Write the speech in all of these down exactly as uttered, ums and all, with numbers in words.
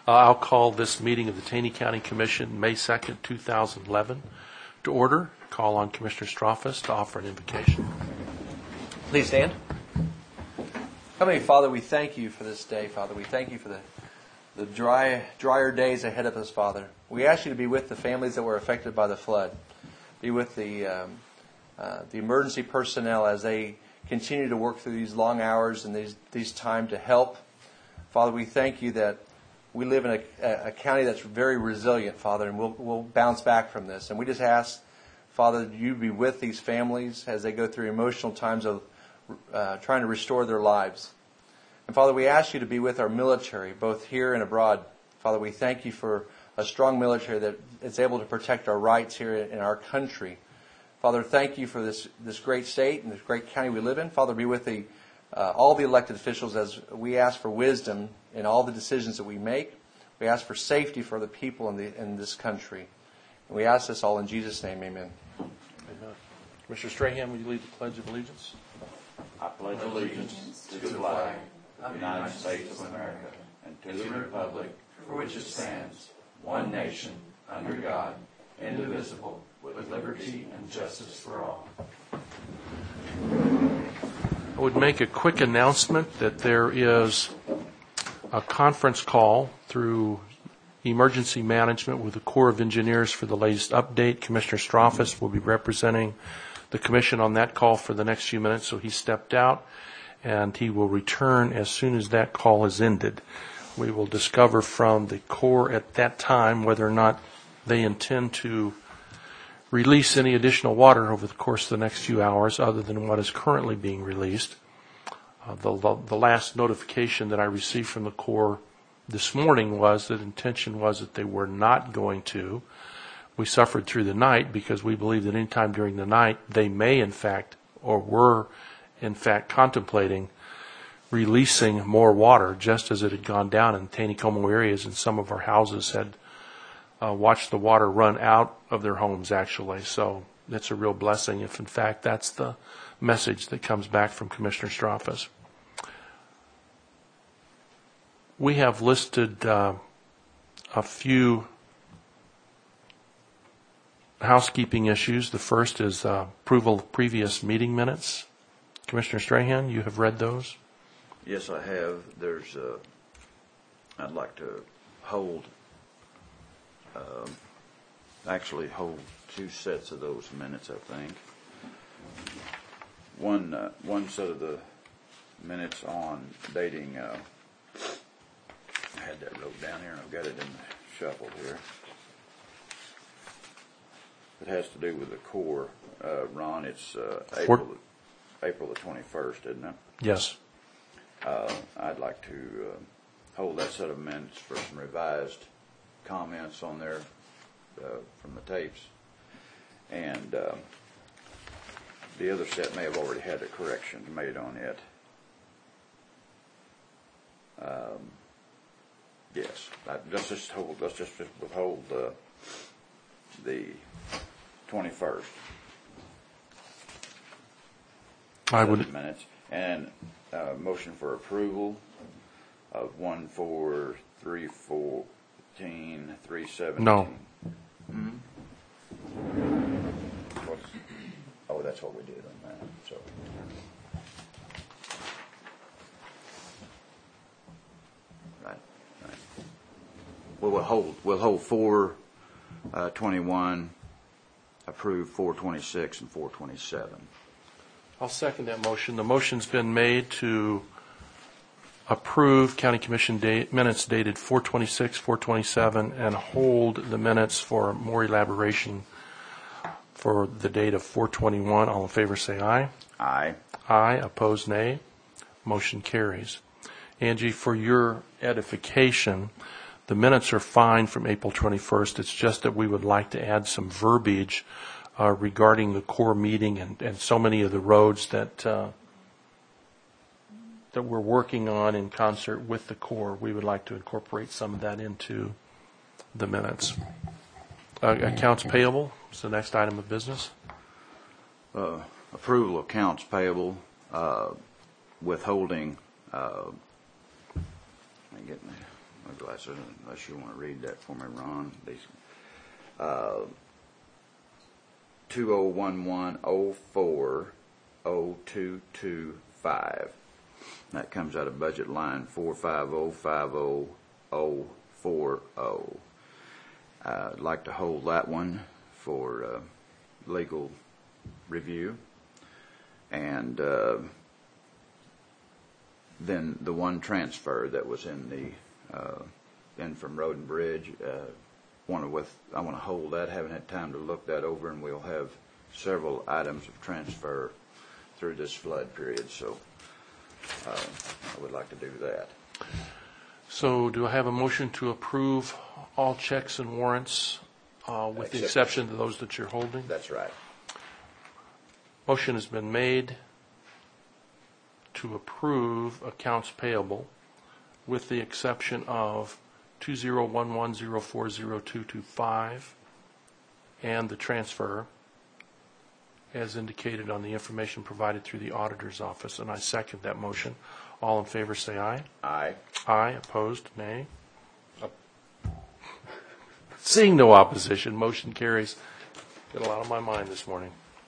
Uh, I'll call this meeting of the Taney County Commission, May second, two thousand eleven, to order. Call on Commissioner Strofus to offer an invocation. Please stand. Heavenly Father, we thank you for this day, Father. We thank you for the, the dry, drier days ahead of us, Father. We ask you to be with the families that were affected by the flood. Be with the, um, uh, the emergency personnel as they continue to work through these long hours and these, these time to help. Father, we thank you that we live in a, a county that's very resilient, Father, and we'll, we'll bounce back from this. And we just ask, Father, that you be with these families as they go through emotional times of uh, trying to restore their lives. And Father, we ask you to be with our military, both here and abroad. Father, we thank you for a strong military that is able to protect our rights here in our country. Father, thank you for this, this great state and this great county we live in. Father, be with the Uh, all the elected officials as we ask for wisdom in all the decisions that we make. We ask for safety for the people in, the, in this country. And we ask this all in Jesus' name, amen. Amen. Commissioner Strahan, will you lead the Pledge of Allegiance? I pledge allegiance to the flag of the United States of America and to the republic for which it stands, one nation, under God, indivisible, with liberty and justice for all. I would make a quick announcement that there is a conference call through Emergency Management with the Corps of Engineers for the latest update. Commissioner Strofus will be representing the Commission on that call for the next few minutes, so he stepped out, and he will return as soon as that call is ended. We will discover from the Corps at that time whether or not they intend to release any additional water over the course of the next few hours other than what is currently being released. Uh, the, the, the last notification that I received from the Corps this morning was that intention was that they were not going to. We suffered through the night because we believe that any time during the night they may in fact or were in fact contemplating releasing more water just as it had gone down in Taneycomo areas, and some of our houses had Uh, watch the water run out of their homes, actually. So it's a real blessing if, in fact, that's the message that comes back from Commissioner Strofus. We have listed uh, a few housekeeping issues. The first is uh, approval of previous meeting minutes. Commissioner Strahan, you have read those? Yes, I have. There's, uh, I'd like to hold Um, actually hold two sets of those minutes, I think. One uh, one set of the minutes on dating, uh, I had that wrote down here and I've got it in the shuffle here. It has to do with the Corps. Uh, Ron, it's uh, April, April the twenty-first, isn't it? Yes. Uh, I'd like to uh, hold that set of minutes for some revised comments on there uh, from the tapes, and uh, the other set may have already had a correction made on it. Um, yes, I, let's just hold. Let's just withhold uh, the twenty-first. I would minutes and uh, motion for approval of one four three four. three seventeen. No. Mm-hmm. Oh, that's what we did on that. So, right, right. Well, we'll hold. We'll hold four uh, twenty-one, approve four twenty-six and four twenty-seven. I'll second that motion. The motion's been made to approve County Commission date, minutes dated four twenty-six, four twenty-seven, and hold the minutes for more elaboration for the date of four twenty-one. All in favor say aye. Aye. Aye. Opposed, nay. Motion carries. Angie, for your edification, the minutes are fine from April twenty-first. It's just that we would like to add some verbiage uh, regarding the Corps meeting and, and so many of the roads that uh, that we're working on in concert with the Corps. We would like to incorporate some of that into the minutes. Uh, accounts payable is the next item of business. Uh, approval of accounts payable, uh, withholding. Uh, let me get my my glasses, unless you want to read that for me, Ron. These, uh, two oh one one oh four oh two two five. That comes out of budget line four five oh five oh oh four oh. Uh, I'd like to hold that one for uh, legal review. And uh, then the one transfer that was in the uh, in from Road and Bridge, uh, want to with I want to hold that. Haven't had time to look that over, and we'll have several items of transfer through this flood period. So uh, I would like to do that. So do I have a motion to approve all checks and warrants uh, with the exception of those that you're holding? That's right. Motion has been made to approve accounts payable with the exception of two zero one one zero four zero two two five and the transfer as indicated on the information provided through the auditor's office, and I second that motion. All in favor say aye. Aye. Aye. Opposed? Nay. Seeing no opposition, motion carries. Got a lot on my mind this morning.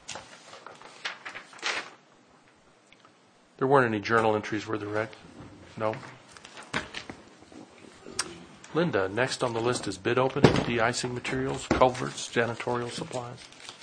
There weren't any journal entries, were there, Rick? No? Linda, next on the list is bid opening, de-icing materials, culverts, janitorial supplies.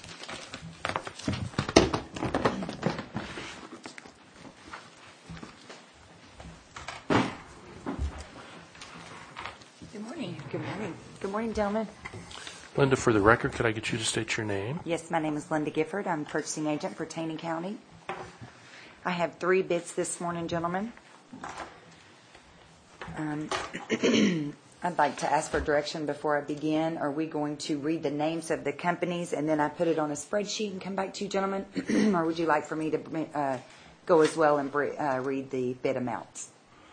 Good morning. Good morning. Good morning, gentlemen. Linda, for the record, could I get you to state your name? Yes, my name is Linda Gifford. I'm purchasing agent for Taney County. I have three bids this morning, gentlemen. Um, I'd like to ask for direction before I begin. Are we going to read the names of the companies and then I put it on a spreadsheet and come back to you, gentlemen? Or would you like for me to uh, go as well and uh, read the bid amounts?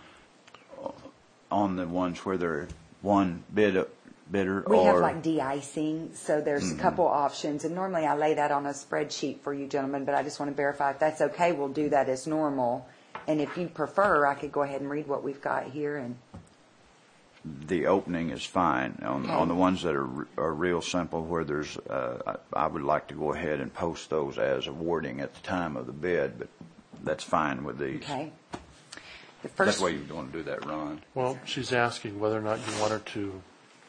On the ones where they're one bid bidder We or have like de-icing, so there's mm-hmm. a couple options, and normally I lay that on a spreadsheet for you gentlemen, but I just want to verify if that's okay, we'll do that as normal. And if you prefer, I could go ahead and read what we've got here. And the opening is fine. On, okay. on the ones that are are real simple, where there's, uh, I, I would like to go ahead and post those as awarding at the time of the bid, but that's fine with these. Okay. The first. That's why you want to do that, Ron. Well, she's asking whether or not you want her to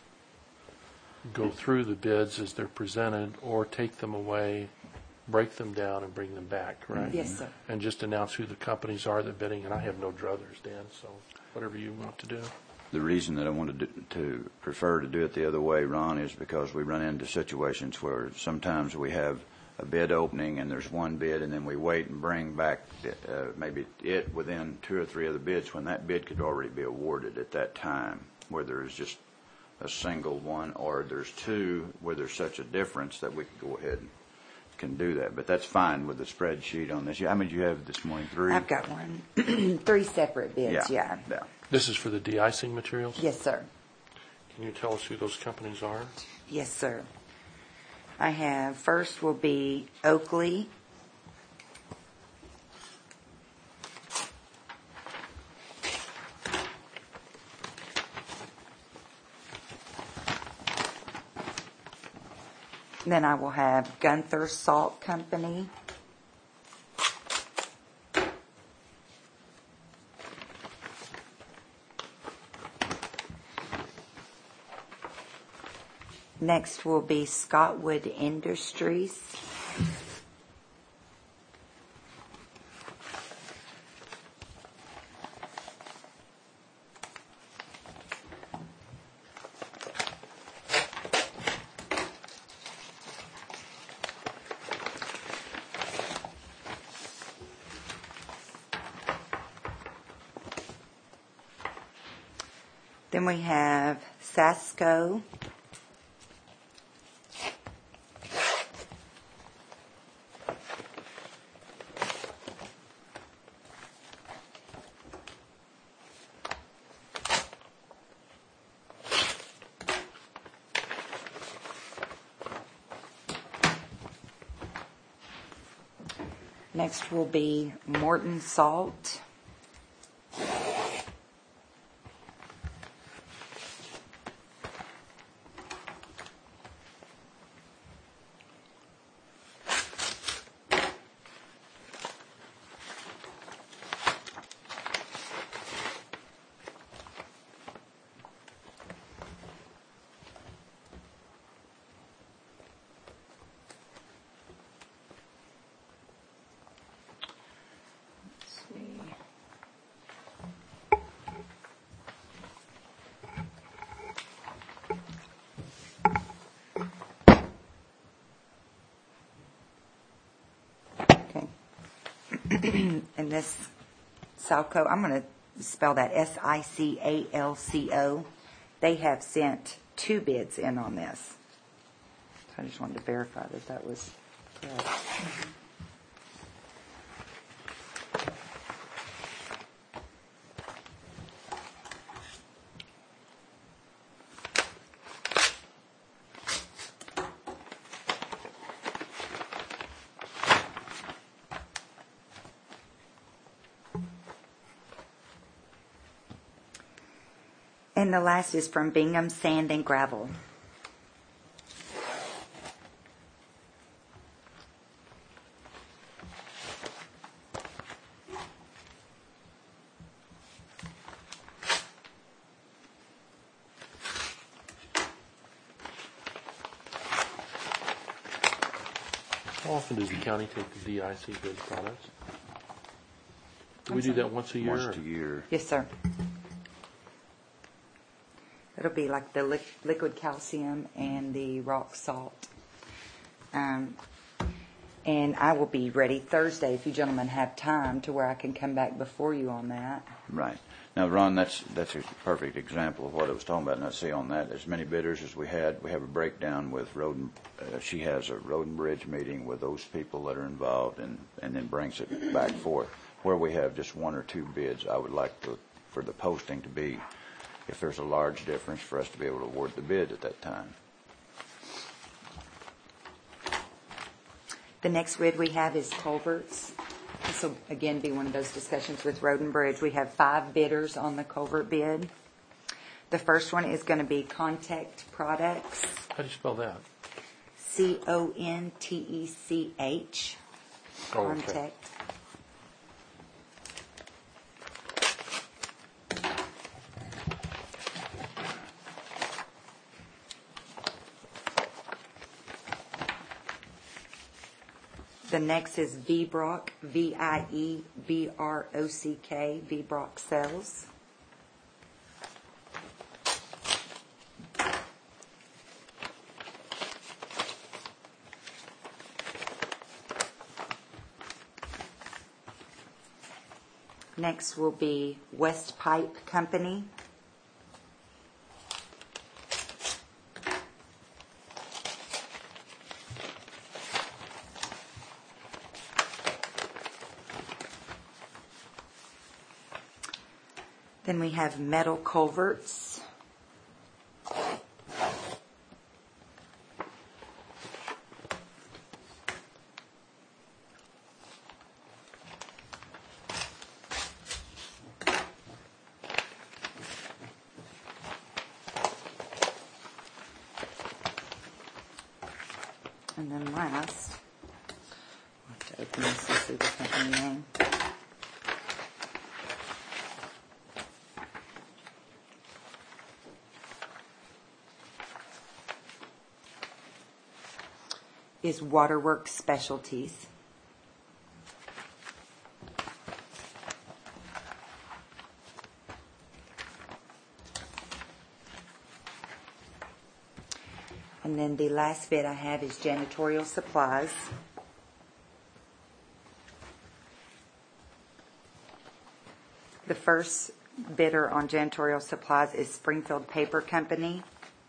go through the bids as they're presented or take them away, break them down, and bring them back, right? Yes, sir. And just announce who the companies are that are bidding, and I have no druthers, Dan, so whatever you want to do. The reason that I wanted to, to prefer to do it the other way, Ron, is because we run into situations where sometimes we have a bid opening and there's one bid, and then we wait and bring back uh, maybe it within two or three other bids when that bid could already be awarded at that time, where there's just a single one, or there's two where there's such a difference that we can go ahead and can do that. But that's fine with the spreadsheet on this. How many do you have this morning? Three? I've got one. Three separate bids, yeah. yeah. yeah. This is for the de-icing materials? Yes, sir. Can you tell us who those companies are? Yes, sir. I have, first will be Oakley. Then I will have Gunther Salt Company. Next will be Scottwood Industries. Then we have Sasco. Next will be Morton Salt. and this Salco, I'm going to spell that S I C A L C O. They have sent two bids in on this. So I just wanted to verify that that was correct. And the last is from Bingham Sand and Gravel. How often does the county take the D I C bid products? Do we do that once a year? Once or- a year. Yes, sir. It'll be like the li- liquid calcium and the rock salt. Um, and I will be ready Thursday if you gentlemen have time to where I can come back before you on that. Right. Now, Ron, that's that's a perfect example of what I was talking about. And I see on that, as many bidders as we had, we have a breakdown with Road and, uh, she has a Road and Bridge meeting with those people that are involved and, and then brings it back forth. Where we have just one or two bids, I would like to, for the posting to be, if there's a large difference, for us to be able to award the bid at that time. The next bid we have is culverts. This will again be one of those discussions with Road and Bridge. We have five bidders on the culvert bid. The first one is going to be Contact Products, How do you spell that? C O N T E C H. Oh, okay. Contact. The next is V-Brock, V I E B R O C K, V-Brock Sales. Next will be West Pipe Company. Then we have Metal Culverts. And then last, I'll have to open this and see the company name. Is Waterworks Specialties. And then the last bid I have is Janitorial Supplies. The first bidder on Janitorial Supplies is Springfield Paper Company.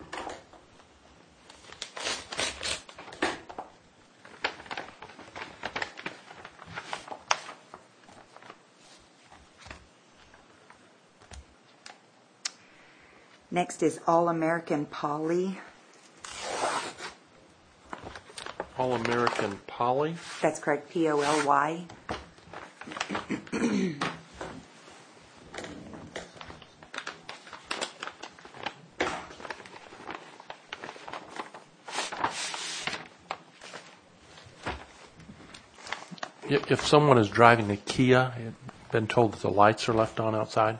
Next is All American Poly. All American Poly. That's correct, P O L Y. If if someone is driving a Kia, and been told that the lights are left on outside.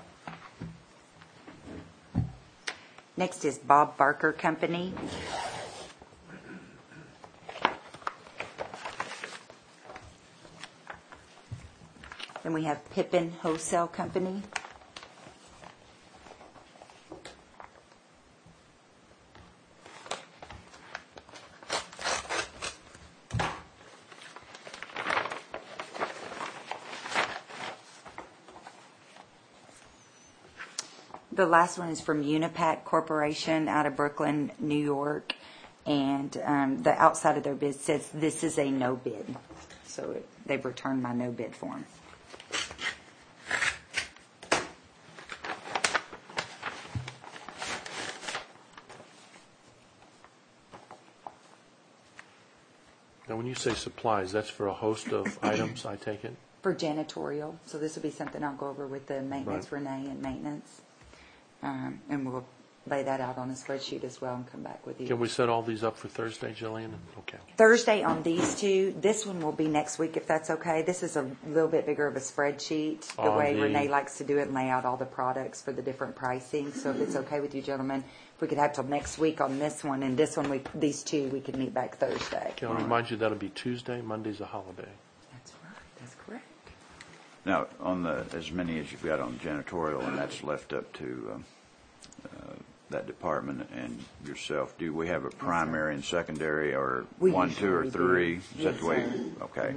Next is Bob Barker Company. Then we have Pippin Wholesale Company. The last one is from Unipac Corporation out of Brooklyn, New York, and um, the outside of their bid says this is a no bid. So it, they've returned my no bid form. Now, when you say supplies, that's for a host of items, I take it? For janitorial, so this will be something I'll go over with the maintenance, Right. Renee and maintenance. Um, and we'll lay that out on a spreadsheet as well and come back with you. Can we set all these up for Thursday, Jillian? Okay. Thursday on these two. This one will be next week if that's okay. This is a little bit bigger of a spreadsheet, the On way the- Renee likes to do it and lay out all the products for the different pricing. So if it's okay with you gentlemen, if we could have till next week on this one and this one, we, these two, we could meet back Thursday. Can I remind you that'll be Tuesday, Monday's a holiday. That's right, that's correct. Now, on the, as many as you've got on janitorial, and that's left up to um, uh, that department and yourself, do we have a primary and secondary, or We one, two, or usually do. three? Is that Yes, the way? sir. Okay.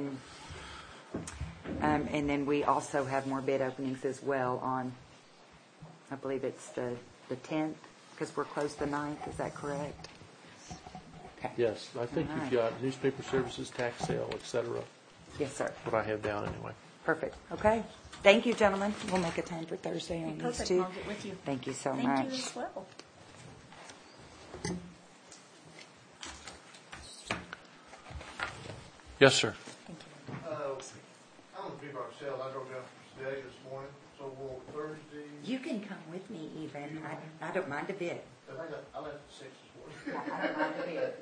Um, and then we also have more bid openings as well on, I believe it's the, the tenth, because we're closed the ninth, is that correct? Okay. Yes, I think All you've right. got newspaper services, tax sale, et cetera, Yes, sir. what I have down anyway. Perfect. Okay. Thank you, gentlemen. We'll make a time for Thursday on these Perfect. two. I'll get with you. Thank you so Thank much. you as well. Yes, sir. Uh, I'm a big sales. I drove down from today this morning, so we'll Thursday. You can come with me even. I, I don't mind a bit. I think I, I left at six this morning. I don't mind a bit.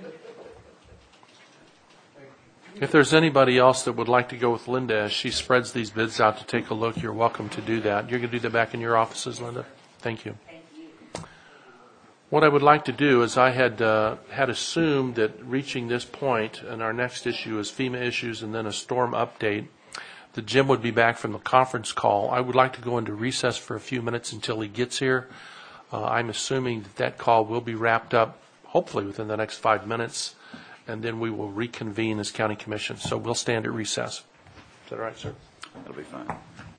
Thank you. If there's anybody else that would like to go with Linda as she spreads these bids out to take a look, you're welcome to do that. You're going to do that back in your offices, Linda? Thank you. What I would like to do is I had uh, had assumed that reaching this point, and our next issue is FEMA issues and then a storm update, that Jim would be back from the conference call. I would like to go into recess for a few minutes until he gets here. Uh, I'm assuming that that call will be wrapped up, hopefully within the next five minutes, and then we will reconvene as county commission. So we'll stand at recess. Is that all right, sir? That'll be fine.